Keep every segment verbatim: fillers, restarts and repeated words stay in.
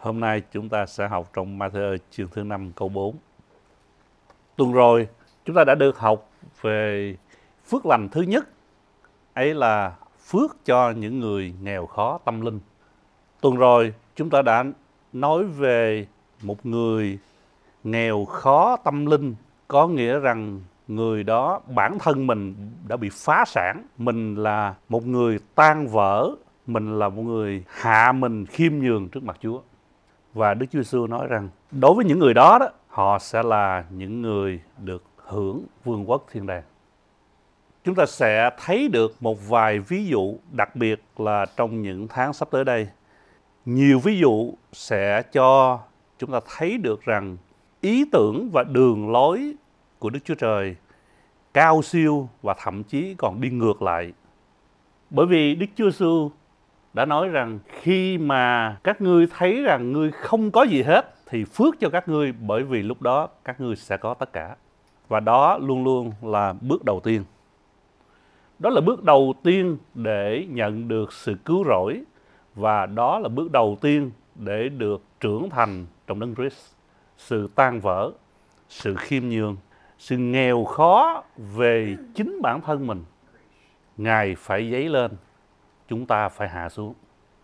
Hôm nay chúng ta sẽ học trong Ma-thi-ơ chương thứ năm câu bốn. Tuần rồi chúng ta đã được học về phước lành thứ nhất, ấy là phước cho những người nghèo khó tâm linh. Tuần rồi chúng ta đã nói về một người nghèo khó tâm linh, có nghĩa rằng người đó bản thân mình đã bị phá sản, mình là một người tan vỡ, mình là một người hạ mình khiêm nhường trước mặt Chúa. Và Đức Chúa Giêsu nói rằng đối với những người đó, đó họ sẽ là những người được hưởng vương quốc thiên đàng. Chúng ta sẽ thấy được một vài ví dụ, đặc biệt là trong những tháng sắp tới đây. Nhiều ví dụ sẽ cho chúng ta thấy được rằng ý tưởng và đường lối của Đức Chúa Trời cao siêu và thậm chí còn đi ngược lại. Bởi vì Đức Chúa Giêsu đã nói rằng khi mà các ngươi thấy rằng ngươi không có gì hết thì phước cho các ngươi, bởi vì lúc đó các ngươi sẽ có tất cả. Và đó luôn luôn là bước đầu tiên. Đó là bước đầu tiên để nhận được sự cứu rỗi, và đó là bước đầu tiên để được trưởng thành trong Đấng Christ. Sự tan vỡ, sự khiêm nhường, sự nghèo khó về chính bản thân mình. Ngài phải dấy lên, chúng ta phải hạ xuống.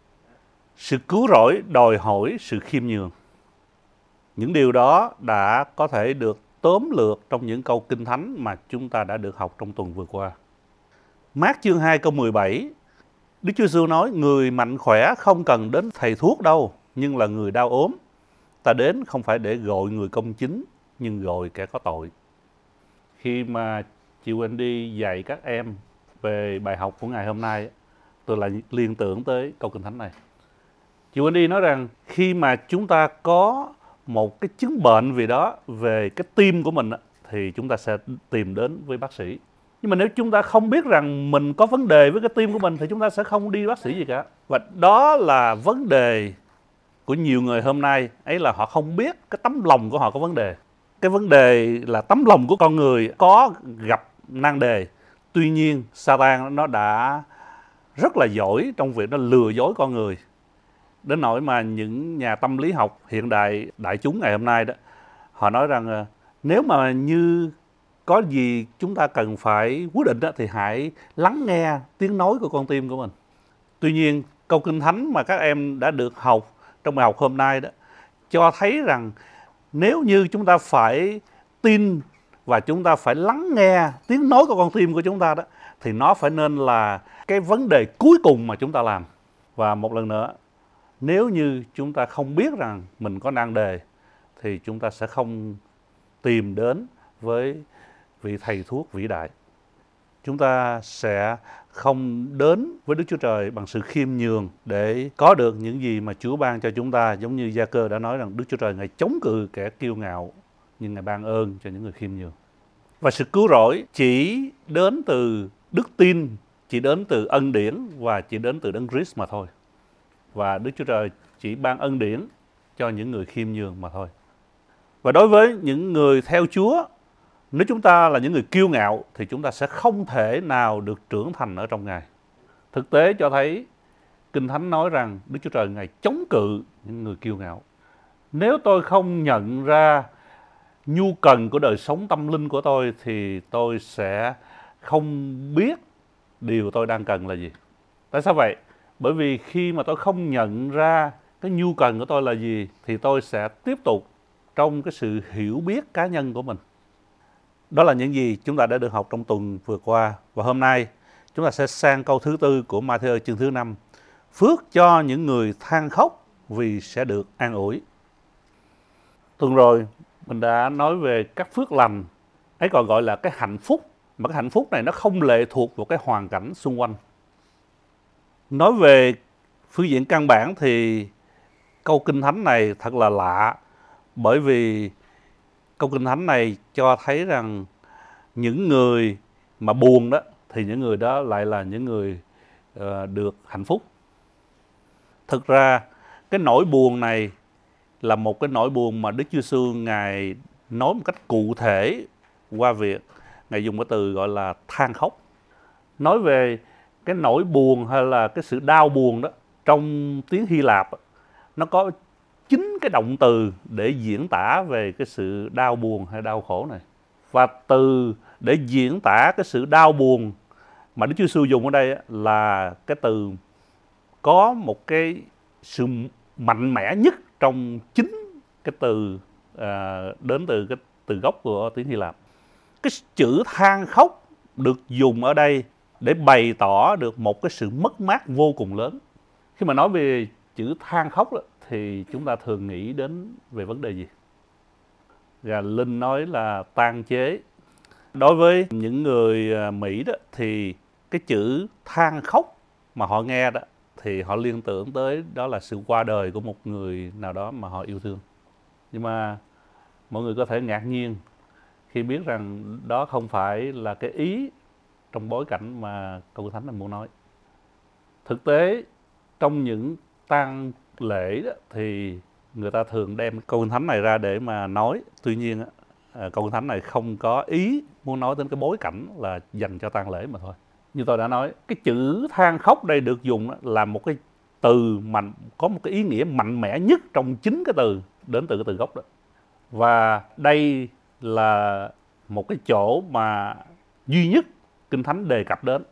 Sự cứu rỗi đòi hỏi sự khiêm nhường. Những điều đó đã có thể được tóm lược trong những câu Kinh Thánh mà chúng ta đã được học trong tuần vừa qua. Mác chương hai câu mười bảy, Đức Chúa Giêsu nói: người mạnh khỏe không cần đến thầy thuốc đâu, nhưng là người đau ốm. Ta đến không phải để gọi người công chính, nhưng gọi kẻ có tội. Khi mà chị Wendy dạy các em về bài học của ngày hôm nay, tôi lại liên tưởng tới câu Kinh Thánh này. Chị Wendy nói rằng khi mà chúng ta có một cái chứng bệnh gì đó về cái tim của mình thì chúng ta sẽ tìm đến với bác sĩ. Nhưng mà nếu chúng ta không biết rằng mình có vấn đề với cái tim của mình thì chúng ta sẽ không đi bác sĩ gì cả. Và đó là vấn đề của nhiều người hôm nay, ấy là họ không biết cái tấm lòng của họ có vấn đề. Cái vấn đề là tấm lòng của con người có gặp nan đề. Tuy nhiên Satan nó đã rất là giỏi trong việc nó lừa dối con người. Đến nỗi mà những nhà tâm lý học hiện đại đại chúng ngày hôm nay đó, họ nói rằng nếu mà như có gì chúng ta cần phải quyết định đó, thì hãy lắng nghe tiếng nói của con tim của mình. Tuy nhiên câu Kinh Thánh mà các em đã được học trong bài học hôm nay đó cho thấy rằng nếu như chúng ta phải tin và chúng ta phải lắng nghe tiếng nói của con tim của chúng ta đó, thì nó phải nên là cái vấn đề cuối cùng mà chúng ta làm. Và một lần nữa, nếu như chúng ta không biết rằng mình có nan đề thì chúng ta sẽ không tìm đến với vị thầy thuốc vĩ đại. Chúng ta sẽ không đến với Đức Chúa Trời bằng sự khiêm nhường để có được những gì mà Chúa ban cho chúng ta. Giống như Gia-cơ đã nói rằng Đức Chúa Trời Ngài chống cự kẻ kiêu ngạo, nhưng Ngài ban ơn cho những người khiêm nhường. Và sự cứu rỗi chỉ đến từ đức tin, chỉ đến từ ân điển và chỉ đến từ Đấng Christ mà thôi. Và Đức Chúa Trời chỉ ban ân điển cho những người khiêm nhường mà thôi. Và đối với những người theo Chúa, nếu chúng ta là những người kiêu ngạo thì chúng ta sẽ không thể nào được trưởng thành ở trong Ngài. Thực tế cho thấy Kinh Thánh nói rằng Đức Chúa Trời Ngài chống cự những người kiêu ngạo. Nếu tôi không nhận ra nhu cần của đời sống tâm linh của tôi thì tôi sẽ không biết điều tôi đang cần là gì. Tại sao vậy? Bởi vì khi mà tôi không nhận ra cái nhu cần của tôi là gì thì tôi sẽ tiếp tục trong cái sự hiểu biết cá nhân của mình. Đó là những gì chúng ta đã được học trong tuần vừa qua. Và hôm nay chúng ta sẽ sang câu thứ tư của Ma-thi-ơ chương thứ năm. Phước cho những người than khóc vì sẽ được an ủi. Tuần rồi mình đã nói về các phước lành, ấy còn gọi là cái hạnh phúc. Mà cái hạnh phúc này nó không lệ thuộc vào cái hoàn cảnh xung quanh. Nói về phương diện căn bản thì câu Kinh Thánh này thật là lạ. Bởi vì câu Kinh Thánh này cho thấy rằng những người mà buồn đó thì những người đó lại là những người uh, được hạnh phúc. Thực ra cái nỗi buồn này là một cái nỗi buồn mà Đức Chúa Giêsu Ngài nói một cách cụ thể qua việc Ngài dùng cái từ gọi là than khóc. Nói về cái nỗi buồn hay là cái sự đau buồn đó trong tiếng Hy Lạp, nó có chính cái động từ để diễn tả về cái sự đau buồn hay đau khổ này. Và từ để diễn tả cái sự đau buồn mà Đức Chúa Giêsu dùng ở đây là cái từ có một cái sự mạnh mẽ nhất trong chính cái từ à, đến từ cái từ gốc của tiếng Hy Lạp. Cái chữ than khóc được dùng ở đây để bày tỏ được một cái sự mất mát vô cùng lớn. Khi mà nói về chữ than khóc đó, thì chúng ta thường nghĩ đến về vấn đề gì? Và Linh nói là tang chế. Đối với những người Mỹ đó thì cái chữ than khóc mà họ nghe đó thì họ liên tưởng tới đó là sự qua đời của một người nào đó mà họ yêu thương. Nhưng mà mọi người có thể ngạc nhiên khi biết rằng đó không phải là cái ý trong bối cảnh mà câu Thánh này muốn nói. Thực tế, trong những tang lễ đó, thì người ta thường đem câu Thánh này ra để mà nói. Tuy nhiên, câu Thánh này không có ý muốn nói đến cái bối cảnh là dành cho tang lễ mà thôi. Như tôi đã nói, cái chữ than khóc đây được dùng là một cái từ mạnh, có một cái ý nghĩa mạnh mẽ nhất trong chính cái từ, đến từ cái từ gốc đó. Và đây là một cái chỗ mà duy nhất Kinh Thánh đề cập đến.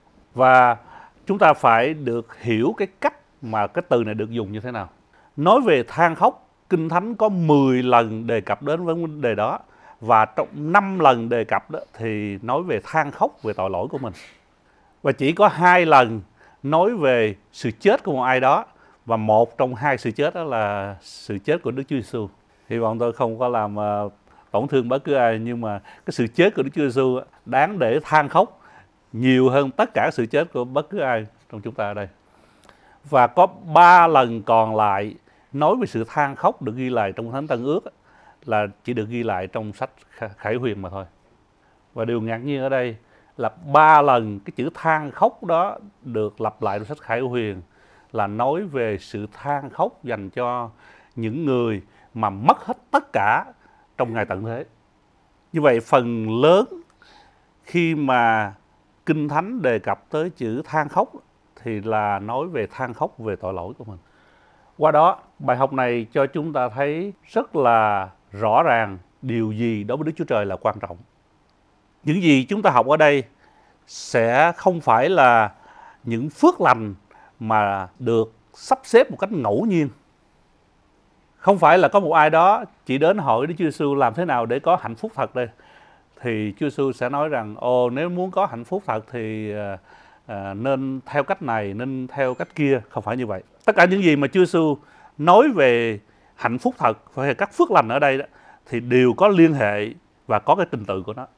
Và chúng ta phải được hiểu cái cách mà cái từ này được dùng như thế nào. Nói về than khóc, Kinh Thánh có mười lần đề cập đến vấn đề đó. Và trong năm lần đề cập đó thì nói về than khóc về tội lỗi của mình. Và chỉ có hai lần nói về sự chết của một ai đó. Và một trong hai sự chết đó là sự chết của Đức Chúa Giêsu. Hy vọng tôi không có làm uh, tổn thương bất cứ ai, nhưng mà cái sự chết của Đức Chúa Giêsu đáng để than khóc nhiều hơn tất cả sự chết của bất cứ ai trong chúng ta ở đây. Và có ba lần còn lại nói về sự than khóc được ghi lại trong Thánh Tân Ước là chỉ được ghi lại trong sách Khải Huyền mà thôi. Và điều ngạc nhiên ở đây là ba lần cái chữ than khóc đó được lặp lại trong sách Khải Huyền là nói về sự than khóc dành cho những người mà mất hết tất cả trong ngày tận thế. Như vậy phần lớn khi mà Kinh Thánh đề cập tới chữ than khóc thì là nói về than khóc về tội lỗi của mình. Qua đó, bài học này cho chúng ta thấy rất là rõ ràng điều gì đối với Đức Chúa Trời là quan trọng. Những gì chúng ta học ở đây sẽ không phải là những phước lành mà được sắp xếp một cách ngẫu nhiên. Không phải là có một ai đó chỉ đến hỏi Đức Chúa Giêsu làm thế nào để có hạnh phúc thật đây. Thì Chúa Giêsu sẽ nói rằng, ồ nếu muốn có hạnh phúc thật thì à, à, nên theo cách này, nên theo cách kia. Không phải như vậy. Tất cả những gì mà Chúa Giêsu nói về hạnh phúc thật, và các phước lành ở đây đó, thì đều có liên hệ và có cái trình tự của nó.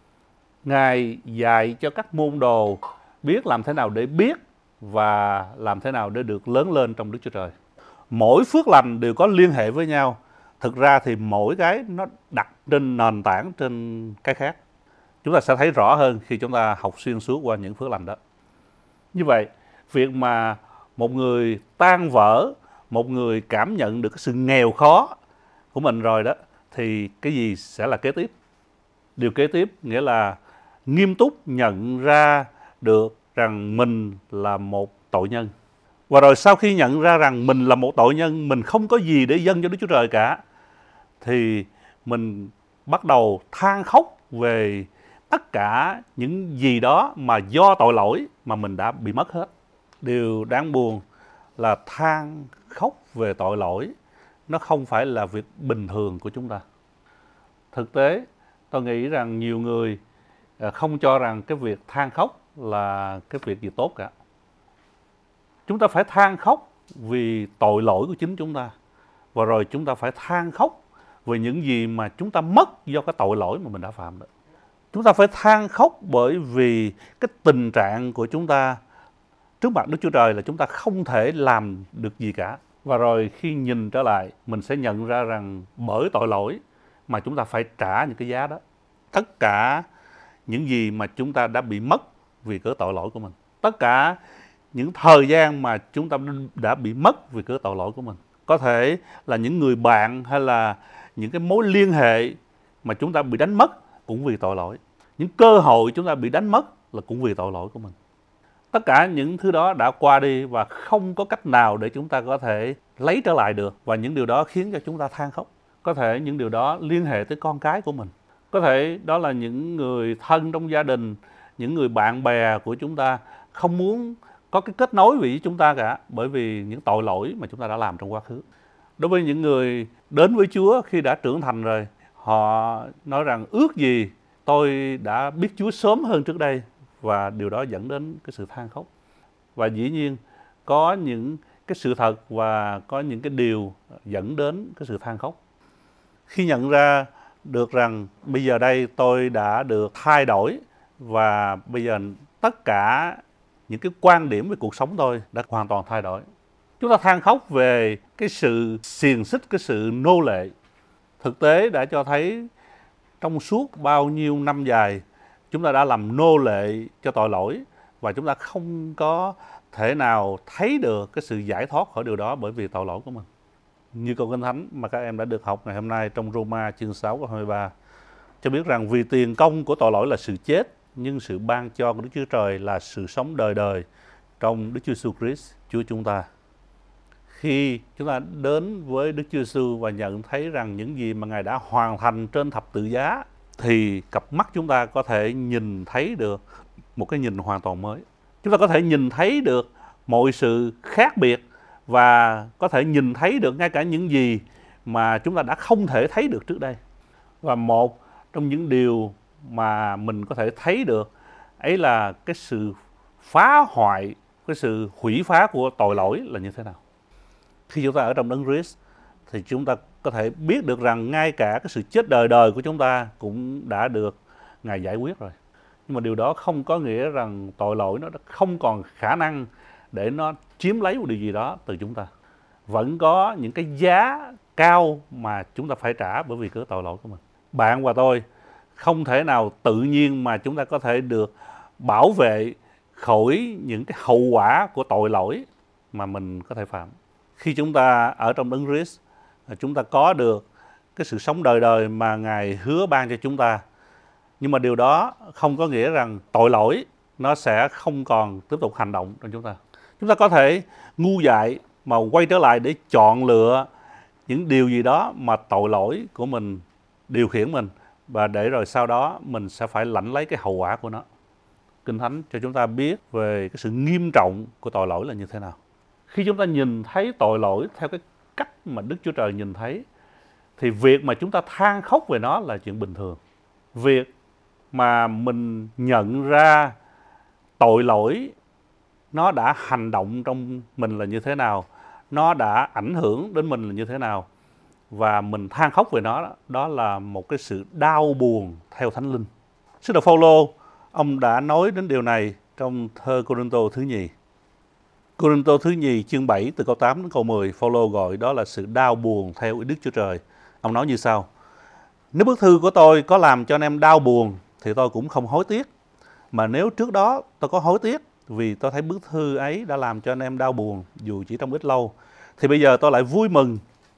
Ngài dạy cho các môn đồ biết làm thế nào để biết và làm thế nào để được lớn lên trong Đức Chúa Trời. Mỗi phước lành đều có liên hệ với nhau. Thực ra thì mỗi cái nó đặt trên nền tảng trên cái khác. Chúng ta sẽ thấy rõ hơn khi chúng ta học xuyên suốt qua những phước lành đó. Như vậy, việc mà một người tan vỡ, một người cảm nhận được cái sự nghèo khó của mình rồi đó, thì cái gì sẽ là kế tiếp? Điều kế tiếp nghĩa là nghiêm túc nhận ra được rằng mình là một tội nhân. Và rồi sau khi nhận ra rằng mình là một tội nhân, mình không có gì để dâng cho Đức Chúa Trời cả, thì mình bắt đầu than khóc về tất cả những gì đó mà do tội lỗi mà mình đã bị mất hết. Điều đáng buồn là than khóc về tội lỗi nó không phải là việc bình thường của chúng ta. Thực tế, tôi nghĩ rằng nhiều người không cho rằng cái việc than khóc là cái việc gì tốt cả. Chúng ta phải than khóc vì tội lỗi của chính chúng ta. Và rồi chúng ta phải than khóc về những gì mà chúng ta mất do cái tội lỗi mà mình đã phạm đó. Chúng ta phải than khóc bởi vì cái tình trạng của chúng ta trước mặt Đức Chúa Trời là chúng ta không thể làm được gì cả. Và rồi khi nhìn trở lại, mình sẽ nhận ra rằng bởi tội lỗi mà chúng ta phải trả những cái giá đó. Tất cả những gì mà chúng ta đã bị mất vì cớ tội lỗi của mình. Tất cả những thời gian mà chúng ta đã bị mất vì cớ tội lỗi của mình. Có thể là những người bạn hay là những cái mối liên hệ mà chúng ta bị đánh mất cũng vì tội lỗi. Những cơ hội chúng ta bị đánh mất là cũng vì tội lỗi của mình. Tất cả những thứ đó đã qua đi và không có cách nào để chúng ta có thể lấy trở lại được, và những điều đó khiến cho chúng ta than khóc. Có thể những điều đó liên hệ tới con cái của mình. Có thể đó là những người thân trong gia đình, những người bạn bè của chúng ta không muốn có cái kết nối với chúng ta cả, bởi vì những tội lỗi mà chúng ta đã làm trong quá khứ. Đối với những người đến với Chúa khi đã trưởng thành rồi, họ nói rằng ước gì tôi đã biết Chúa sớm hơn trước đây, và điều đó dẫn đến cái sự than khóc. Và dĩ nhiên có những cái sự thật và có những cái điều dẫn đến cái sự than khóc. Khi nhận ra được rằng bây giờ đây tôi đã được thay đổi, và bây giờ tất cả những cái quan điểm về cuộc sống tôi đã hoàn toàn thay đổi. Chúng ta than khóc về cái sự xiềng xích, cái sự nô lệ. Thực tế đã cho thấy trong suốt bao nhiêu năm dài, chúng ta đã làm nô lệ cho tội lỗi, và chúng ta không có thể nào thấy được cái sự giải thoát khỏi điều đó bởi vì tội lỗi của mình. Như câu Kinh Thánh mà các em đã được học ngày hôm nay trong Roma chương sáu câu hai mươi ba cho biết rằng vì tiền công của tội lỗi là sự chết, nhưng sự ban cho của Đức Chúa Trời là sự sống đời đời trong Đức Chúa Jesus Christ Chúa chúng ta. Khi chúng ta đến với Đức Chúa Giêsu và nhận thấy rằng những gì mà Ngài đã hoàn thành trên thập tự giá, thì cặp mắt chúng ta có thể nhìn thấy được một cái nhìn hoàn toàn mới. Chúng ta có thể nhìn thấy được mọi sự khác biệt, và có thể nhìn thấy được ngay cả những gì mà chúng ta đã không thể thấy được trước đây. Và một trong những điều mà mình có thể thấy được ấy là cái sự phá hoại, cái sự hủy phá của tội lỗi là như thế nào. Khi chúng ta ở trong Đấng Christ thì chúng ta có thể biết được rằng ngay cả cái sự chết đời đời của chúng ta cũng đã được Ngài giải quyết rồi. Nhưng mà điều đó không có nghĩa rằng tội lỗi nó không còn khả năng để nó chiếm lấy một điều gì đó từ chúng ta. Vẫn có những cái giá cao mà chúng ta phải trả bởi vì cái tội lỗi của mình. Bạn và tôi không thể nào tự nhiên mà chúng ta có thể được bảo vệ khỏi những cái hậu quả của tội lỗi mà mình có thể phạm. Khi chúng ta ở trong Đấng Christ, chúng ta có được cái sự sống đời đời mà Ngài hứa ban cho chúng ta. Nhưng mà điều đó không có nghĩa rằng tội lỗi nó sẽ không còn tiếp tục hành động trong chúng ta. Chúng ta có thể ngu dại mà quay trở lại để chọn lựa những điều gì đó mà tội lỗi của mình điều khiển mình, và để rồi sau đó mình sẽ phải lãnh lấy cái hậu quả của nó. Kinh Thánh cho chúng ta biết về cái sự nghiêm trọng của tội lỗi là như thế nào. Khi chúng ta nhìn thấy tội lỗi theo cái cách mà Đức Chúa Trời nhìn thấy, thì việc mà chúng ta than khóc về nó là chuyện bình thường. Việc mà mình nhận ra tội lỗi nó đã hành động trong mình là như thế nào, nó đã ảnh hưởng đến mình là như thế nào, và mình than khóc về nó, đó là một cái sự đau buồn theo Thánh Linh. Sứ đồ Phao-lô, ông đã nói đến điều này trong thơ Cô-rinh-tô thứ nhì. Cô-rinh-tô thứ nhì chương bảy từ câu tám đến câu mười, Phao-lô gọi đó là sự đau buồn theo ý Đức Chúa Trời. Ông nói như sau: nếu bức thư của tôi có làm cho anh em đau buồn thì tôi cũng không hối tiếc. Mà nếu trước đó tôi có hối tiếc vì tôi thấy bức thư ấy đã làm cho anh em đau buồn dù chỉ trong ít lâu, thì bây giờ tôi lại vui mừng.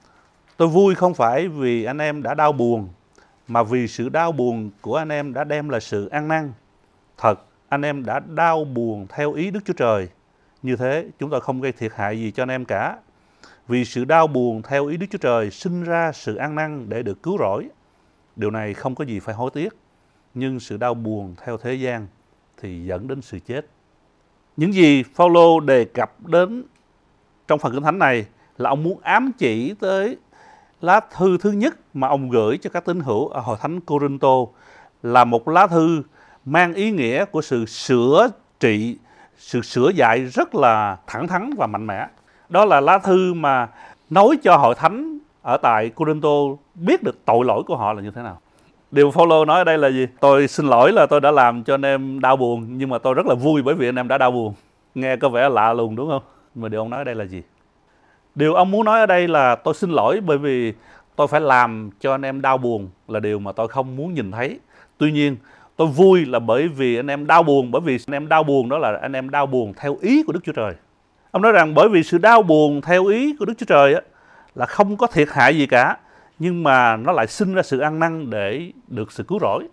Tôi vui không phải vì anh em đã đau buồn, mà vì sự đau buồn của anh em đã đem lại sự ăn năn. Thật, anh em đã đau buồn theo ý Đức Chúa Trời. Như thế, chúng tôi không gây thiệt hại gì cho anh em cả. Vì sự đau buồn theo ý Đức Chúa Trời sinh ra sự ăn năn để được cứu rỗi. Điều này không có gì phải hối tiếc. Nhưng sự đau buồn theo thế gian thì dẫn đến sự chết. Những gì Phao-lô đề cập đến trong phần Kinh Thánh này là ông muốn ám chỉ tới lá thư thứ nhất mà ông gửi cho các tín hữu ở hội thánh Cô-rinh-tô, là một lá thư mang ý nghĩa của sự sửa trị, sự sửa dạy rất là thẳng thắn và mạnh mẽ. Đó là lá thư mà nói cho hội thánh ở tại Cô-rinh-tô biết được tội lỗi của họ là như thế nào. Điều Phao-lô nói ở đây là gì? Tôi xin lỗi là tôi đã làm cho anh em đau buồn, nhưng mà tôi rất là vui bởi vì anh em đã đau buồn. Nghe có vẻ lạ lùng đúng không? Mà điều ông nói ở đây là gì? Điều ông muốn nói ở đây là tôi xin lỗi bởi vì tôi phải làm cho anh em đau buồn là điều mà tôi không muốn nhìn thấy. Tuy nhiên, tôi vui là bởi vì anh em đau buồn, bởi vì anh em đau buồn đó là anh em đau buồn theo ý của Đức Chúa Trời. Ông nói rằng bởi vì sự đau buồn theo ý của Đức Chúa Trời á, là không có thiệt hại gì cả, nhưng mà nó lại sinh ra sự ăn năn để được sự cứu rỗi.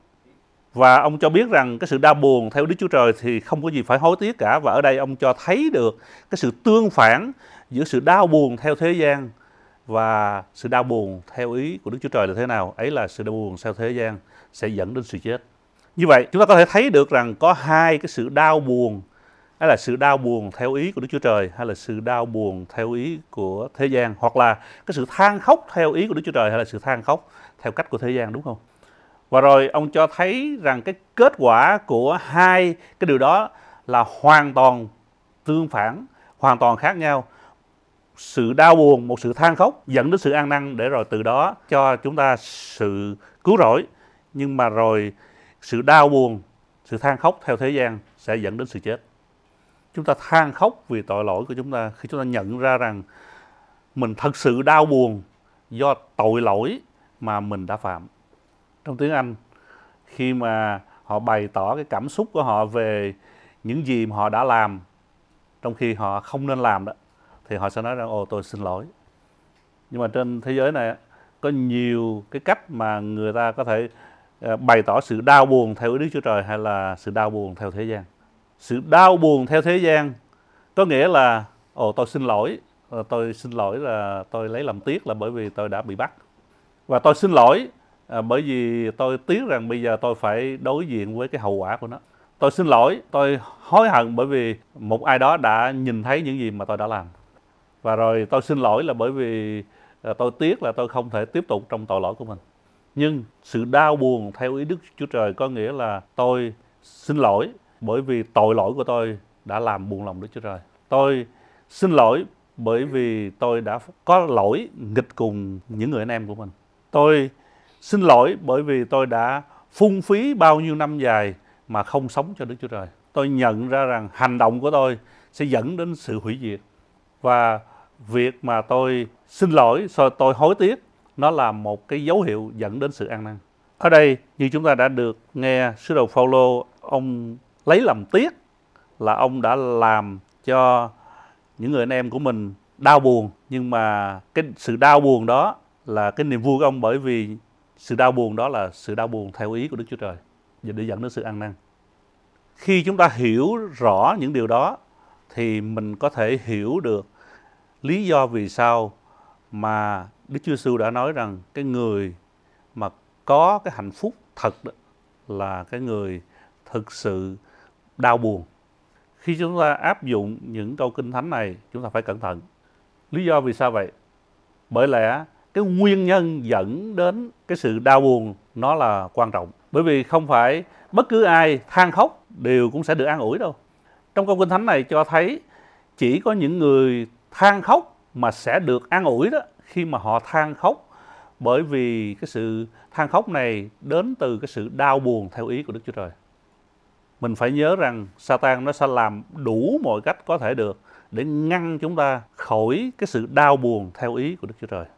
Và ông cho biết rằng cái sự đau buồn theo Đức Chúa Trời thì không có gì phải hối tiếc cả. Và ở đây ông cho thấy được cái sự tương phản giữa sự đau buồn theo thế gian và sự đau buồn theo ý của Đức Chúa Trời là thế nào? Ấy là sự đau buồn theo thế gian sẽ dẫn đến sự chết. Như vậy, chúng ta có thể thấy được rằng có hai cái sự đau buồn, đó là sự đau buồn theo ý của Đức Chúa Trời hay là sự đau buồn theo ý của thế gian, hoặc là cái sự than khóc theo ý của Đức Chúa Trời hay là sự than khóc theo cách của thế gian, đúng không? Và rồi ông cho thấy rằng cái kết quả của hai cái điều đó là hoàn toàn tương phản, hoàn toàn khác nhau. Sự đau buồn, một sự than khóc dẫn đến sự an năn để rồi từ đó cho chúng ta sự cứu rỗi. Nhưng mà rồi sự đau buồn, sự than khóc theo thế gian sẽ dẫn đến sự chết. Chúng ta than khóc vì tội lỗi của chúng ta khi chúng ta nhận ra rằng mình thật sự đau buồn do tội lỗi mà mình đã phạm. Trong tiếng Anh, khi mà họ bày tỏ cái cảm xúc của họ về những gì mà họ đã làm trong khi họ không nên làm đó, thì họ sẽ nói rằng ồ tôi xin lỗi. Nhưng mà trên thế giới này có nhiều cái cách mà người ta có thể bày tỏ sự đau buồn theo ý Đức Chúa Trời hay là sự đau buồn theo thế gian. Sự đau buồn theo thế gian có nghĩa là ồ tôi xin lỗi, tôi xin lỗi là tôi lấy làm tiếc là bởi vì tôi đã bị bắt. Và tôi xin lỗi à, bởi vì tôi tiếc rằng bây giờ tôi phải đối diện với cái hậu quả của nó. Tôi xin lỗi, tôi hối hận bởi vì một ai đó đã nhìn thấy những gì mà tôi đã làm. Và rồi tôi xin lỗi là bởi vì à, tôi tiếc là tôi không thể tiếp tục trong tội lỗi của mình. Nhưng sự đau buồn theo ý Đức Chúa Trời có nghĩa là tôi xin lỗi bởi vì tội lỗi của tôi đã làm buồn lòng Đức Chúa Trời. Tôi xin lỗi bởi vì tôi đã có lỗi nghịch cùng những người anh em của mình. Tôi xin lỗi bởi vì tôi đã phung phí bao nhiêu năm dài mà không sống cho Đức Chúa Trời. Tôi nhận ra rằng hành động của tôi sẽ dẫn đến sự hủy diệt. Và việc mà tôi xin lỗi, rồi tôi hối tiếc, nó là một cái dấu hiệu dẫn đến sự an năn. Ở đây, như chúng ta đã được nghe sứ đồ Phao-lô, ông lấy làm tiếc là ông đã làm cho những người anh em của mình đau buồn. Nhưng mà cái sự đau buồn đó là cái niềm vui của ông, bởi vì sự đau buồn đó là sự đau buồn theo ý của Đức Chúa Trời để dẫn đến sự an năn. Khi chúng ta hiểu rõ những điều đó thì mình có thể hiểu được lý do vì sao mà Đức Chúa Giêsu đã nói rằng cái người mà có cái hạnh phúc thật đó là cái người thực sự đau buồn. Khi chúng ta áp dụng những câu kinh thánh này, chúng ta phải cẩn thận. Lý do vì sao vậy? Bởi lẽ cái nguyên nhân dẫn đến cái sự đau buồn nó là quan trọng. Bởi vì không phải bất cứ ai than khóc đều cũng sẽ được an ủi đâu. Trong câu kinh thánh này cho thấy chỉ có những người than khóc mà sẽ được an ủi đó, khi mà họ than khóc bởi vì cái sự than khóc này đến từ cái sự đau buồn theo ý của Đức Chúa Trời. Mình phải nhớ rằng Satan nó sẽ làm đủ mọi cách có thể được để ngăn chúng ta khỏi cái sự đau buồn theo ý của Đức Chúa Trời.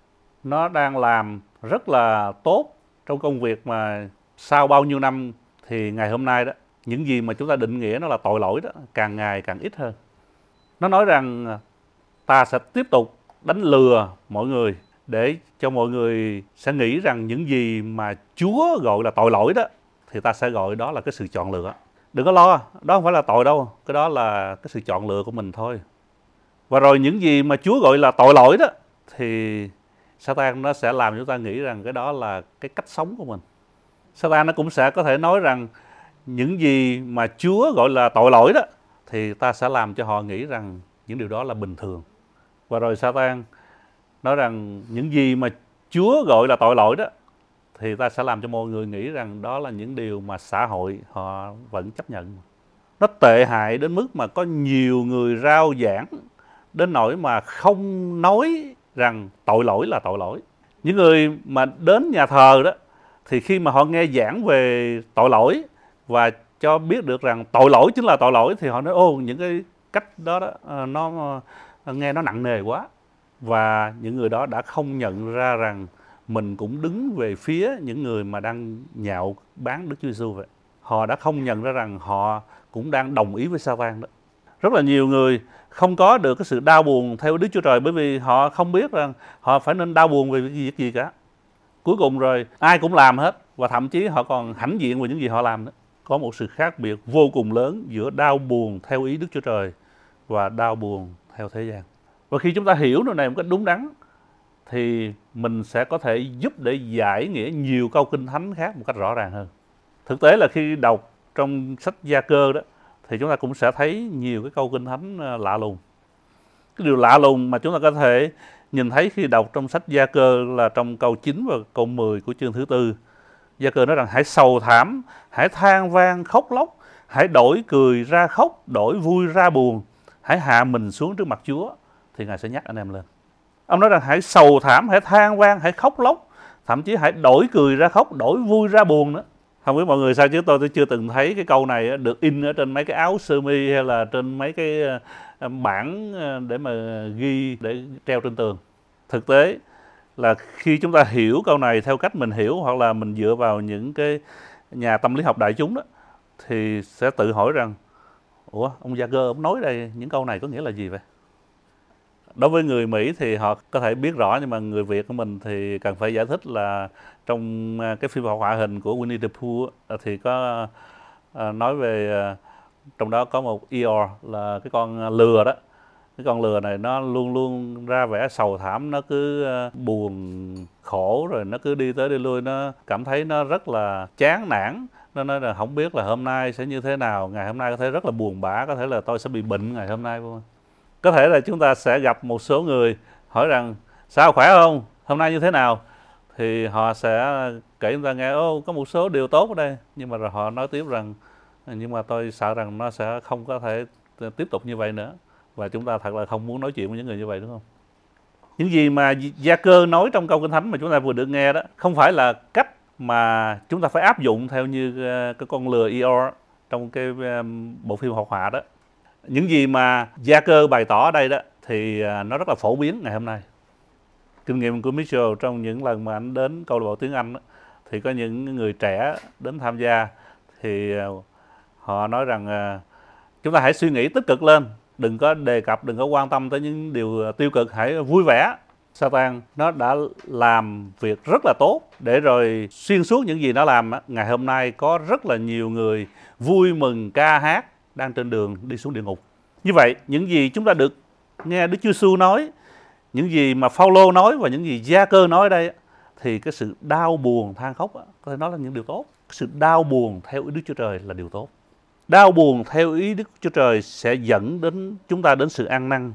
Nó đang làm rất là tốt trong công việc mà sau bao nhiêu năm thì ngày hôm nay đó, những gì mà chúng ta định nghĩa nó là tội lỗi đó càng ngày càng ít hơn. Nó nói rằng ta sẽ tiếp tục đánh lừa mọi người để cho mọi người sẽ nghĩ rằng những gì mà Chúa gọi là tội lỗi đó thì ta sẽ gọi đó là cái sự chọn lựa. Đừng có lo, đó không phải là tội đâu, cái đó là cái sự chọn lựa của mình thôi. Và rồi những gì mà Chúa gọi là tội lỗi đó thì Satan nó sẽ làm chúng ta nghĩ rằng cái đó là cái cách sống của mình. Satan nó cũng sẽ có thể nói rằng những gì mà Chúa gọi là tội lỗi đó thì ta sẽ làm cho họ nghĩ rằng những điều đó là bình thường. Và rồi Satan nói rằng những gì mà Chúa gọi là tội lỗi đó thì ta sẽ làm cho mọi người nghĩ rằng đó là những điều mà xã hội họ vẫn chấp nhận. Nó tệ hại đến mức mà có nhiều người rao giảng đến nỗi mà không nói rằng tội lỗi là tội lỗi. Những người mà đến nhà thờ đó thì khi mà họ nghe giảng về tội lỗi và cho biết được rằng tội lỗi chính là tội lỗi thì họ nói ô những cái cách đó, đó nó nghe nó nặng nề quá. Và những người đó đã không nhận ra rằng mình cũng đứng về phía những người mà đang nhạo báng Đức Chúa Giêsu vậy. Họ đã không nhận ra rằng họ cũng đang đồng ý với Satan đó. Rất là nhiều người không có được cái sự đau buồn theo Đức Chúa Trời bởi vì họ không biết rằng họ phải nên đau buồn về việc gì cả. Cuối cùng rồi ai cũng làm hết và thậm chí họ còn hãnh diện về những gì họ làm đó. Có một sự khác biệt vô cùng lớn giữa đau buồn theo ý Đức Chúa Trời và đau buồn theo thế gian. Và khi chúng ta hiểu điều này một cách đúng đắn thì mình sẽ có thể giúp để giải nghĩa nhiều câu Kinh Thánh khác một cách rõ ràng hơn. Thực tế là khi đọc trong sách Gia Cơ đó thì chúng ta cũng sẽ thấy nhiều cái câu Kinh Thánh lạ lùng. Cái điều lạ lùng mà chúng ta có thể nhìn thấy khi đọc trong sách Gia Cơ là trong câu chín và câu mười của chương thứ tư. Gia Cơ nói rằng hãy sầu thảm, hãy than vang khóc lóc, hãy đổi cười ra khóc, đổi vui ra buồn, hãy hạ mình xuống trước mặt Chúa thì Ngài sẽ nhắc anh em lên. Ông nói rằng hãy sầu thảm, hãy than vang, hãy khóc lóc, thậm chí hãy đổi cười ra khóc, đổi vui ra buồn nữa. Không biết mọi người sao chứ tôi, tôi chưa từng thấy cái câu này được in ở trên mấy cái áo sơ mi hay là trên mấy cái bảng để mà ghi để treo trên tường. Thực tế là khi chúng ta hiểu câu này theo cách mình hiểu hoặc là mình dựa vào những cái nhà tâm lý học đại chúng đó thì sẽ tự hỏi rằng ủa ông Gia Cơ ông nói đây những câu này có nghĩa là gì vậy? Đối với người Mỹ thì họ có thể biết rõ, nhưng mà người Việt của mình thì cần phải giải thích là trong cái phim hoạt hình của Winnie the Pooh thì có nói về, trong đó có một Eeyore là cái con lừa đó. Cái con lừa này nó luôn luôn ra vẻ sầu thảm, nó cứ buồn khổ rồi nó cứ đi tới đi lui, nó cảm thấy nó rất là chán nản. Nó nói là không biết là hôm nay sẽ như thế nào, ngày hôm nay có thể rất là buồn bã, có thể là tôi sẽ bị bệnh ngày hôm nay. Có thể là chúng ta sẽ gặp một số người hỏi rằng sao khỏe không, hôm nay như thế nào, thì họ sẽ kể chúng ta nghe ô có một số điều tốt ở đây, nhưng mà rồi họ nói tiếp rằng nhưng mà tôi sợ rằng nó sẽ không có thể tiếp tục như vậy nữa, và chúng ta thật là không muốn nói chuyện với những người như vậy, đúng không? Những gì mà Gia Cơ nói trong câu Kinh Thánh mà chúng ta vừa được nghe đó không phải là cách mà chúng ta phải áp dụng theo như cái con lừa Eeyore trong cái bộ phim hoạt họa đó. Những gì mà Gia Cơ bày tỏ ở đây đó thì nó rất là phổ biến ngày hôm nay. Kinh nghiệm của Mitchell trong những lần mà anh đến câu lạc bộ tiếng Anh đó, thì có những người trẻ đến tham gia thì họ nói rằng chúng ta hãy suy nghĩ tích cực lên, đừng có đề cập, đừng có quan tâm tới những điều tiêu cực, hãy vui vẻ. Satan nó đã làm việc rất là tốt để rồi xuyên suốt những gì nó làm, ngày hôm nay có rất là nhiều người vui mừng ca hát đang trên đường đi xuống địa ngục. Như vậy, những gì chúng ta được nghe Đức Chúa Giêsu nói, những gì mà Phao-lô nói và những gì Gia Cơ nói ở đây, thì cái sự đau buồn than khóc có thể nói là những điều tốt. Sự đau buồn theo ý Đức Chúa Trời là điều tốt. Đau buồn theo ý Đức Chúa Trời sẽ dẫn đến chúng ta đến sự ăn năn.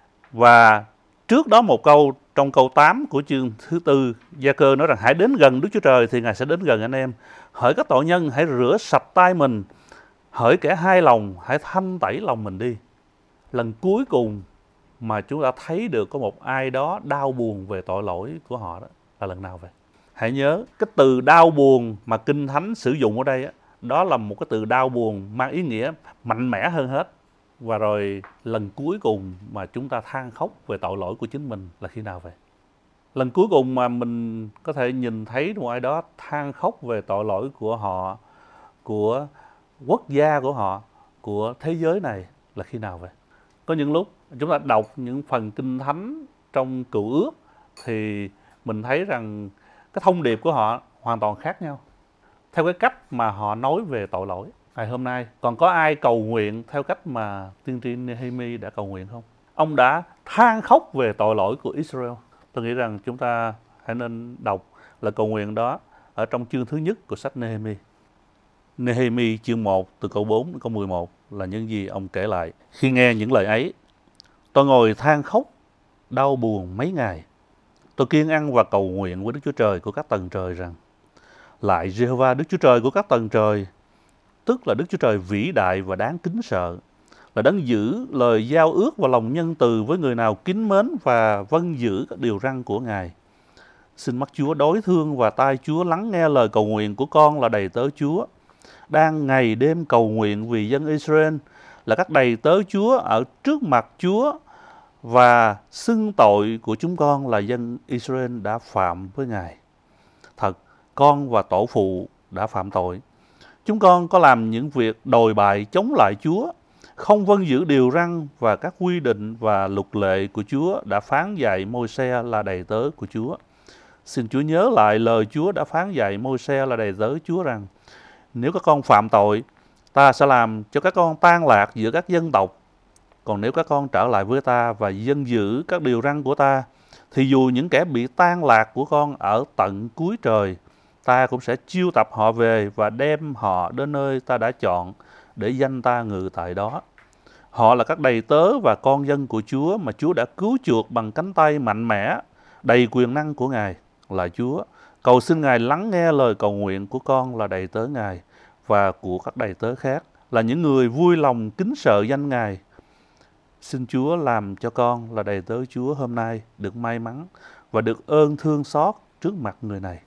Và trước đó một câu, trong câu tám của chương thứ tư, Gia Cơ nói rằng hãy đến gần Đức Chúa Trời thì Ngài sẽ đến gần anh em. Hỡi các tội nhân, hãy rửa sạch tay mình. Hỡi kẻ hai lòng, hãy thanh tẩy lòng mình đi. Lần cuối cùng mà chúng ta thấy được có một ai đó đau buồn về tội lỗi của họ đó là lần nào vậy? Hãy nhớ, cái từ đau buồn mà Kinh Thánh sử dụng ở đây đó, đó là một cái từ đau buồn mang ý nghĩa mạnh mẽ hơn hết. Và rồi lần cuối cùng mà chúng ta than khóc về tội lỗi của chính mình là khi nào vậy? Lần cuối cùng mà mình có thể nhìn thấy một ai đó than khóc về tội lỗi của họ, của quốc gia của họ, của thế giới này là khi nào vậy? Có những lúc chúng ta đọc những phần Kinh Thánh trong Cựu Ước thì mình thấy rằng cái thông điệp của họ hoàn toàn khác nhau theo cái cách mà họ nói về tội lỗi. Ngày hôm nay còn có ai cầu nguyện theo cách mà tiên tri Nehemi đã cầu nguyện không? Ông đã than khóc về tội lỗi của Israel. Tôi nghĩ rằng chúng ta hãy nên đọc lời cầu nguyện đó ở trong chương thứ nhất của sách Nehemi. Nehemi chương một từ câu bốn đến câu mười một là những gì ông kể lại. Khi nghe những lời ấy, tôi ngồi than khóc, đau buồn mấy ngày. Tôi kiêng ăn và cầu nguyện với Đức Chúa Trời của các tầng trời rằng: Lại Giê-hô-va Đức Chúa Trời của các tầng trời, tức là Đức Chúa Trời vĩ đại và đáng kính sợ, là đấng giữ lời giao ước và lòng nhân từ với người nào kính mến và vâng giữ các điều răn của Ngài. Xin mắt Chúa đối thương và tai Chúa lắng nghe lời cầu nguyện của con là đầy tớ Chúa, đang ngày đêm cầu nguyện vì dân Israel, là các đầy tớ Chúa ở trước mặt Chúa, và xưng tội của chúng con là dân Israel đã phạm với Ngài. Thật, con và tổ phụ đã phạm tội. Chúng con có làm những việc đồi bại chống lại Chúa, không vâng giữ điều răn và các quy định và luật lệ của Chúa đã phán dạy Môi-se là đầy tớ của Chúa. Xin Chúa nhớ lại lời Chúa đã phán dạy Môi-se là đầy tớ Chúa rằng: Nếu các con phạm tội, ta sẽ làm cho các con tan lạc giữa các dân tộc. Còn nếu các con trở lại với ta và dân giữ các điều răn của ta, thì dù những kẻ bị tan lạc của con ở tận cuối trời, ta cũng sẽ chiêu tập họ về và đem họ đến nơi ta đã chọn để danh ta ngự tại đó. Họ là các đầy tớ và con dân của Chúa mà Chúa đã cứu chuộc bằng cánh tay mạnh mẽ, đầy quyền năng của Ngài là Chúa. Cầu xin Ngài lắng nghe lời cầu nguyện của con là đầy tớ Ngài và của các đầy tớ khác, là những người vui lòng kính sợ danh Ngài. Xin Chúa làm cho con là đầy tớ Chúa hôm nay được may mắn và được ơn thương xót trước mặt người này.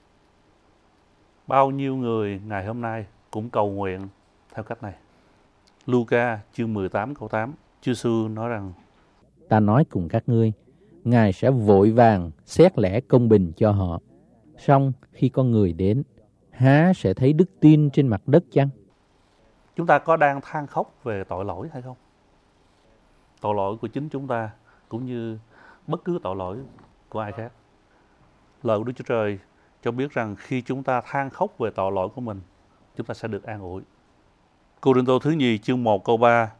Bao nhiêu người ngày hôm nay cũng cầu nguyện theo cách này. Luca chương mười tám câu tám, Chúa Giêsu nói rằng: Ta nói cùng các ngươi, Ngài sẽ vội vàng xét lẽ công bình cho họ. Song khi con người đến, há sẽ thấy đức tin trên mặt đất chăng? Chúng ta có đang than khóc về tội lỗi hay không? Tội lỗi của chính chúng ta cũng như bất cứ tội lỗi của ai khác. Lời của Đức Chúa Trời cho biết rằng khi chúng ta than khóc về tội lỗi của mình, chúng ta sẽ được an ủi. Cô-rinh-tô thứ nhì chương một câu ba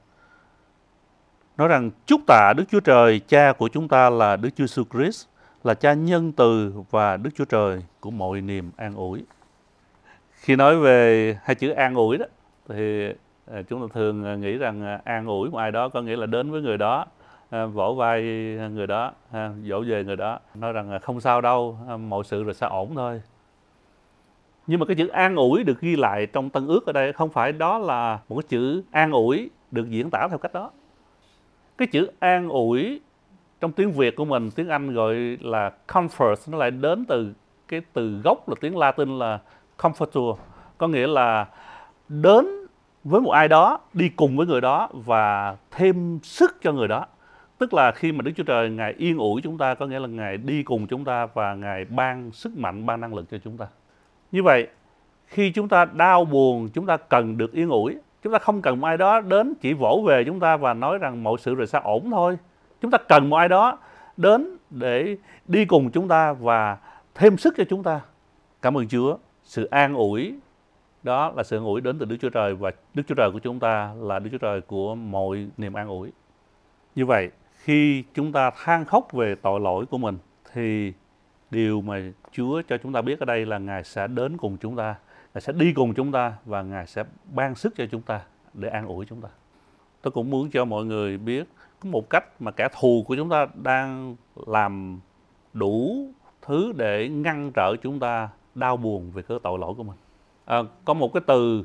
nói rằng: chúc tạ Đức Chúa Trời, Cha của chúng ta là Đức Chúa Jesus Christ, là Cha nhân từ và Đức Chúa Trời của mọi niềm an ủi. Khi nói về hai chữ an ủi đó, thì chúng ta thường nghĩ rằng an ủi một ai đó có nghĩa là đến với người đó, vỗ vai người đó, dỗ về người đó, nói rằng không sao đâu, mọi sự rồi sẽ ổn thôi. Nhưng mà cái chữ an ủi được ghi lại trong Tân Ước ở đây không phải đó là một cái chữ an ủi được diễn tả theo cách đó. Cái chữ an ủi trong tiếng Việt của mình, tiếng Anh gọi là comfort, nó lại đến từ cái từ gốc là tiếng Latin là comfortur, có nghĩa là đến với một ai đó, đi cùng với người đó và thêm sức cho người đó. Tức là khi mà Đức Chúa Trời Ngài yên ủi chúng ta, có nghĩa là Ngài đi cùng chúng ta và Ngài ban sức mạnh, ban năng lực cho chúng ta. Như vậy, khi chúng ta đau buồn, chúng ta cần được yên ủi. Chúng ta không cần một ai đó đến chỉ vỗ về chúng ta và nói rằng mọi sự rồi sẽ ổn thôi. Chúng ta cần một ai đó đến để đi cùng chúng ta và thêm sức cho chúng ta. Cảm ơn Chúa. Sự an ủi đó là sự an ủi đến từ Đức Chúa Trời, và Đức Chúa Trời của chúng ta là Đức Chúa Trời của mọi niềm an ủi. Như vậy, khi chúng ta than khóc về tội lỗi của mình, thì điều mà Chúa cho chúng ta biết ở đây là Ngài sẽ đến cùng chúng ta, Ngài sẽ đi cùng chúng ta và Ngài sẽ ban sức cho chúng ta để an ủi chúng ta. Tôi cũng muốn cho mọi người biết có một cách mà kẻ thù của chúng ta đang làm đủ thứ để ngăn trở chúng ta đau buồn về cái tội lỗi của mình. À, có một cái từ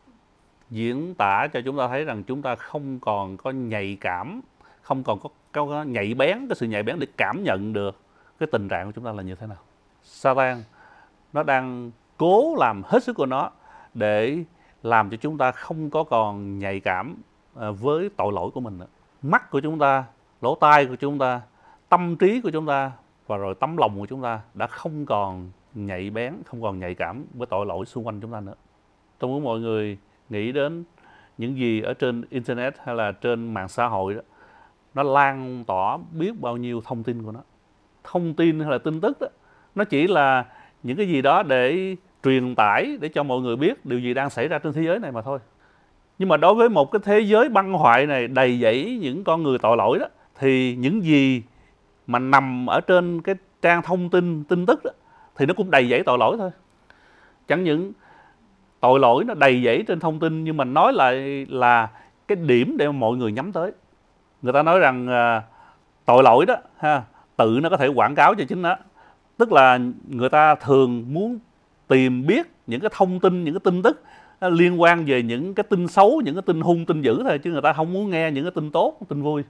diễn tả cho chúng ta thấy rằng chúng ta không còn có nhạy cảm, không còn có, có, có nhạy bén, cái sự nhạy bén để cảm nhận được cái tình trạng của chúng ta là như thế nào. Satan nó đang cố làm hết sức của nó để làm cho chúng ta không có còn nhạy cảm với tội lỗi của mình nữa. Mắt của chúng ta, lỗ tai của chúng ta, tâm trí của chúng ta và rồi tấm lòng của chúng ta đã không còn nhạy bén, không còn nhạy cảm với tội lỗi xung quanh chúng ta nữa. Tôi muốn mọi người nghĩ đến những gì ở trên Internet hay là trên mạng xã hội đó. Nó lan tỏa biết bao nhiêu thông tin của nó. Thông tin hay là tin tức đó, nó chỉ là những cái gì đó để truyền tải, để cho mọi người biết điều gì đang xảy ra trên thế giới này mà thôi. Nhưng mà đối với một cái thế giới băng hoại này đầy dẫy những con người tội lỗi đó, thì những gì mà nằm ở trên cái trang thông tin, tin tức đó, thì nó cũng đầy dẫy tội lỗi thôi. Chẳng những tội lỗi nó đầy dẫy trên thông tin, nhưng mà nói lại là cái điểm để mọi người nhắm tới. Người ta nói rằng à, tội lỗi đó ha, tự nó có thể quảng cáo cho chính nó. Tức là người ta thường muốn tìm biết những cái thông tin, những cái tin tức liên quan về những cái tin xấu, những cái tin hung, tin dữ thôi, chứ người ta không muốn nghe những cái tin tốt, tin vui.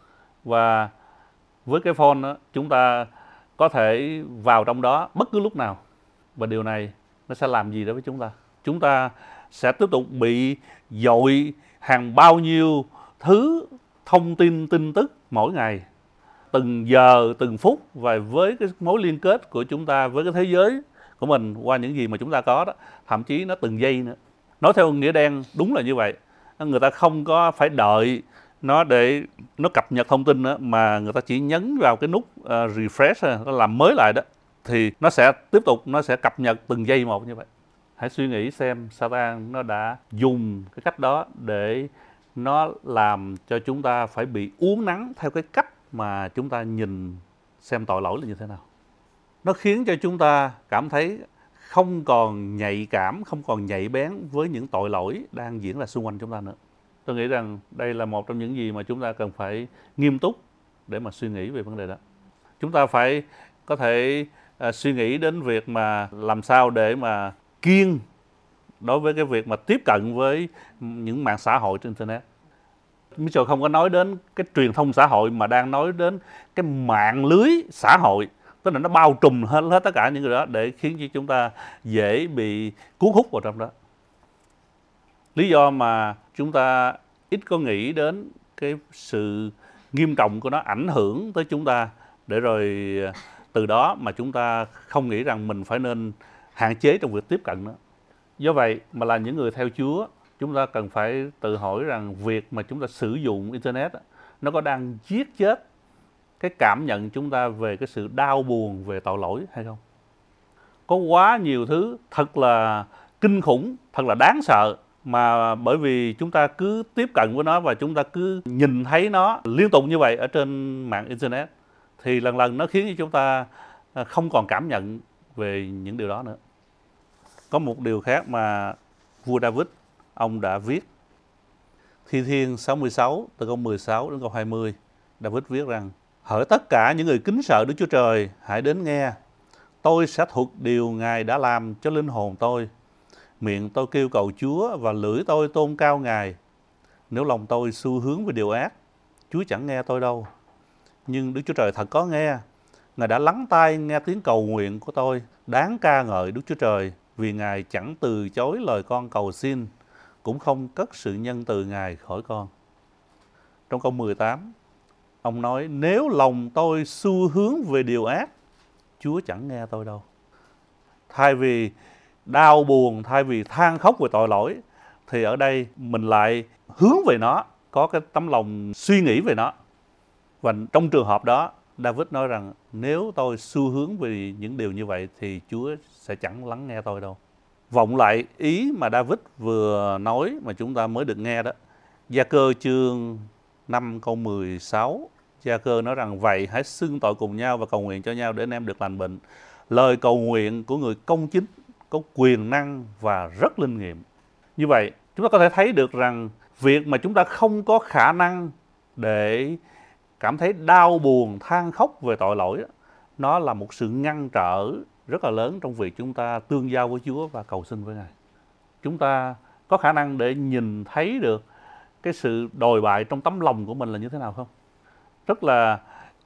Và với cái phone đó, chúng ta có thể vào trong đó bất cứ lúc nào. Và điều này nó sẽ làm gì đối với chúng ta? Chúng ta sẽ tiếp tục bị dội hàng bao nhiêu thứ thông tin, tin tức mỗi ngày, từng giờ, từng phút, và với cái mối liên kết của chúng ta với cái thế giới của mình qua những gì mà chúng ta có đó, thậm chí nó từng giây nữa. Nói theo nghĩa đen đúng là như vậy. Người ta không có phải đợi nó để nó cập nhật thông tin nữa, mà người ta chỉ nhấn vào cái nút uh, refresh, nó làm mới lại đó, thì nó sẽ tiếp tục, nó sẽ cập nhật từng giây một như vậy. Hãy suy nghĩ xem Satan nó đã dùng cái cách đó để nó làm cho chúng ta phải bị uốn nắn theo cái cách mà chúng ta nhìn xem tội lỗi là như thế nào. Nó khiến cho chúng ta cảm thấy không còn nhạy cảm, không còn nhạy bén với những tội lỗi đang diễn ra xung quanh chúng ta nữa. Tôi nghĩ rằng đây là một trong những gì mà chúng ta cần phải nghiêm túc để mà suy nghĩ về vấn đề đó. Chúng ta phải có thể uh, suy nghĩ đến việc mà làm sao để mà kiêng đối với cái việc mà tiếp cận với những mạng xã hội trên Internet. Mitchell không có nói đến cái truyền thông xã hội mà đang nói đến cái mạng lưới xã hội, tức là nó bao trùm hết, hết tất cả những cái đó để khiến cho chúng ta dễ bị cuốn hút vào trong đó. Lý do mà chúng ta ít có nghĩ đến cái sự nghiêm trọng của nó ảnh hưởng tới chúng ta, để rồi từ đó mà chúng ta không nghĩ rằng mình phải nên hạn chế trong việc tiếp cận nó. Do vậy mà là những người theo Chúa, chúng ta cần phải tự hỏi rằng việc mà chúng ta sử dụng Internet nó có đang giết chết cái cảm nhận chúng ta về cái sự đau buồn về tội lỗi hay không? Có quá nhiều thứ thật là kinh khủng, thật là đáng sợ, mà bởi vì chúng ta cứ tiếp cận với nó và chúng ta cứ nhìn thấy nó liên tục như vậy ở trên mạng Internet, thì lần lần nó khiến cho chúng ta không còn cảm nhận về những điều đó nữa. Có một điều khác mà vua David ông đã viết. Thi Thiên sáu mươi sáu từ câu mười sáu đến câu hai mươi, David viết rằng: hỡi tất cả những người kính sợ Đức Chúa Trời, hãy đến nghe. Tôi sẽ thuật điều Ngài đã làm cho linh hồn tôi. Miệng tôi kêu cầu Chúa và lưỡi tôi tôn cao Ngài. Nếu lòng tôi xu hướng về điều ác, Chúa chẳng nghe tôi đâu. Nhưng Đức Chúa Trời thật có nghe. Ngài đã lắng tai nghe tiếng cầu nguyện của tôi. Đáng ca ngợi Đức Chúa Trời, vì Ngài chẳng từ chối lời con cầu xin, cũng không cất sự nhân từ Ngài khỏi con. Trong câu mười tám, ông nói: nếu lòng tôi xu hướng về điều ác, Chúa chẳng nghe tôi đâu. Thay vì đau buồn, thay vì than khóc về tội lỗi, thì ở đây mình lại hướng về nó, có cái tấm lòng suy nghĩ về nó. Và trong trường hợp đó, David nói rằng nếu tôi xu hướng về những điều như vậy thì Chúa sẽ chẳng lắng nghe tôi đâu. Vọng lại ý mà David vừa nói mà chúng ta mới được nghe đó. Gia-cơ chương năm câu mười sáu, Gia-cơ nói rằng: vậy hãy xưng tội cùng nhau và cầu nguyện cho nhau để anh em được lành bệnh. Lời cầu nguyện của người công chính có quyền năng và rất linh nghiệm. Như vậy, chúng ta có thể thấy được rằng việc mà chúng ta không có khả năng để cảm thấy đau buồn, than khóc về tội lỗi, nó là một sự ngăn trở rất là lớn trong việc chúng ta tương giao với Chúa và cầu xin với Ngài. Chúng ta có khả năng để nhìn thấy được cái sự đồi bại trong tấm lòng của mình là như thế nào không? Rất là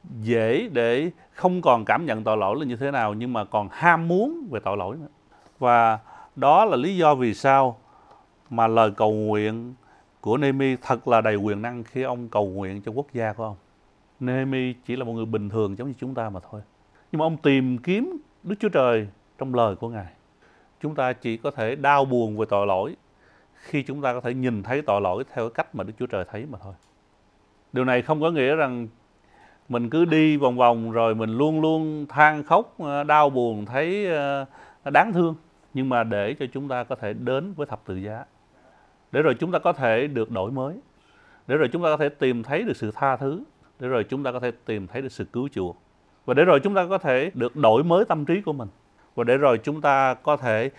dễ để không còn cảm nhận tội lỗi là như thế nào, nhưng mà còn ham muốn về tội lỗi nữa. Và đó là lý do vì sao mà lời cầu nguyện của Nehemi thật là đầy quyền năng khi ông cầu nguyện cho quốc gia của ông. Nehemi chỉ là một người bình thường giống như chúng ta mà thôi. Nhưng mà ông tìm kiếm Đức Chúa Trời trong lời của Ngài. Chúng ta chỉ có thể đau buồn về tội lỗi khi chúng ta có thể nhìn thấy tội lỗi theo cái cách mà Đức Chúa Trời thấy mà thôi. Điều này không có nghĩa rằng mình cứ đi vòng vòng rồi mình luôn luôn than khóc, đau buồn, thấy đáng thương. Nhưng mà để cho chúng ta có thể đến với thập tự giá, để rồi chúng ta có thể được đổi mới, để rồi chúng ta có thể tìm thấy được sự tha thứ, để rồi chúng ta có thể tìm thấy được sự cứu chuộc, và để rồi chúng ta có thể được đổi mới tâm trí của mình, và để rồi chúng ta có thể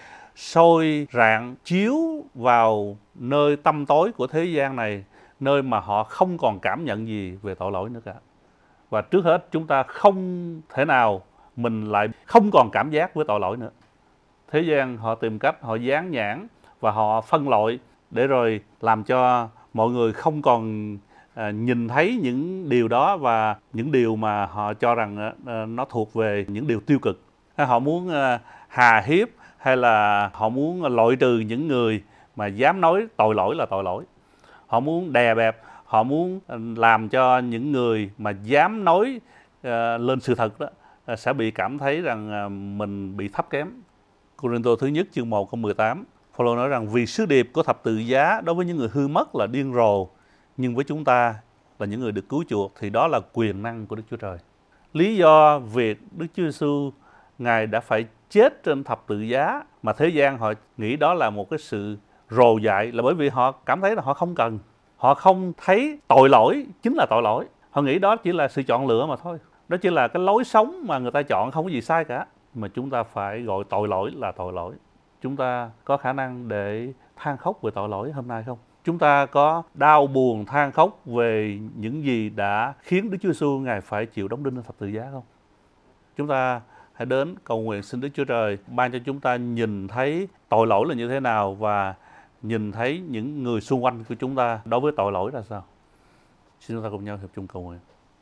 soi rạng chiếu vào nơi tăm tối của thế gian này, nơi mà họ không còn cảm nhận gì về tội lỗi nữa cả. Và trước hết chúng ta không thể nào mình lại không còn cảm giác với tội lỗi nữa. Thế gian họ tìm cách, họ dán nhãn và họ phân loại để rồi làm cho mọi người không còn à, nhìn thấy những điều đó và những điều mà họ cho rằng à, nó thuộc về những điều tiêu cực. Họ muốn à, hà hiếp hay là họ muốn loại trừ những người mà dám nói tội lỗi là tội lỗi. Họ muốn đè bẹp, họ muốn làm cho những người mà dám nói à, lên sự thật đó à, sẽ bị cảm thấy rằng à, mình bị thấp kém. Cô-rinh-tô thứ nhất chương một câu mười tám, Phaolô nói rằng: vì sứ điệp của thập tự giá đối với những người hư mất là điên rồ, nhưng với chúng ta là những người được cứu chuộc thì đó là quyền năng của Đức Chúa Trời. Lý do việc Đức Chúa Giêsu Ngài đã phải chết trên thập tự giá mà thế gian họ nghĩ đó là một cái sự rồ dại là bởi vì họ cảm thấy là họ không cần. Họ không thấy tội lỗi chính là tội lỗi. Họ nghĩ đó chỉ là sự chọn lựa mà thôi. Đó chỉ là cái lối sống mà người ta chọn, không có gì sai cả. Mà chúng ta phải gọi tội lỗi là tội lỗi. Chúng ta có khả năng để than khóc về tội lỗi hôm nay không? Chúng ta có đau buồn than khóc về những gì đã khiến Đức Chúa Giêsu Ngài phải chịu đóng đinh lên thập tự giá không? Chúng ta hãy đến cầu nguyện xin Đức Chúa Trời ban cho chúng ta nhìn thấy tội lỗi là như thế nào và nhìn thấy những người xung quanh của chúng ta đối với tội lỗi là sao. Xin chúng ta cùng nhau hiệp chung cầu nguyện.